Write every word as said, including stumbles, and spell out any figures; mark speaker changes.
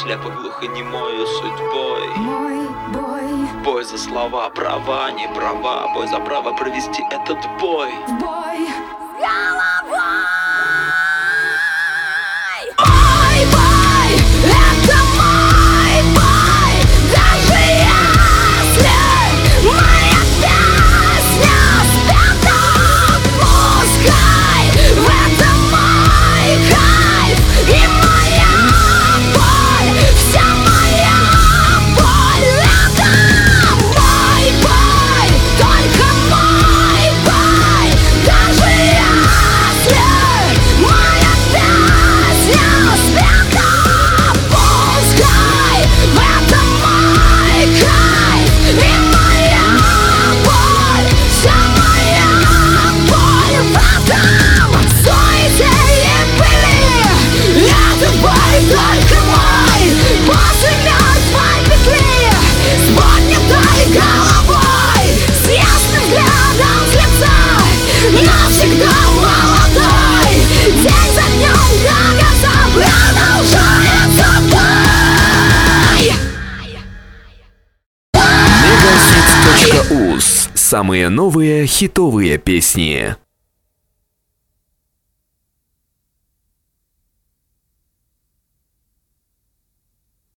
Speaker 1: слепо глухонемою судьбой.
Speaker 2: Мой бой,
Speaker 1: Бой за слова, права, не права. Бой за право провести этот бой.
Speaker 2: в бой с головой. Мой бой, это мой бой. Даже если моя песня спета, пускай в этом мой кайф и моя боль, вся моя боль. Это мой бой, только мой бой. Даже если моя песня спета, пускай в этом мой кайф и моя боль, вся моя боль. В этом суете были, это бой только мой. После мертвой петли с поднятой головой, с ясным взглядом с лица, навсегда молодой. День за днем до конца продолжается бой.
Speaker 3: мегахит точка уз. Самые новые хитовые песни.